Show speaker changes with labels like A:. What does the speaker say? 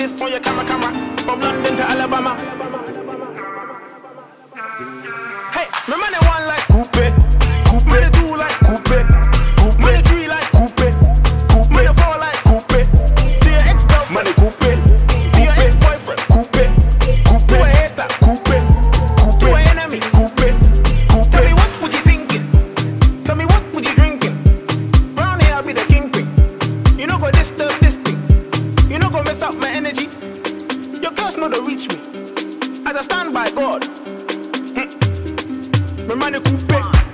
A: this on your camera. From London to Alabama. Hey, my man they one like coupe. Man they two like coupe. Man they three like coupe. Man they four like coupe. To your ex-girlfriend, man they coupe. To your ex-boyfriend, coupe. To a hater, coupe. To an enemy, coupe. Tell me what would you thinking? Tell me what would you drinking? Round here I'll be the kingpin. You know go disturb this thing. You know go mess up my energy. Your girls know to reach me. As I stand by God. My man the coupe.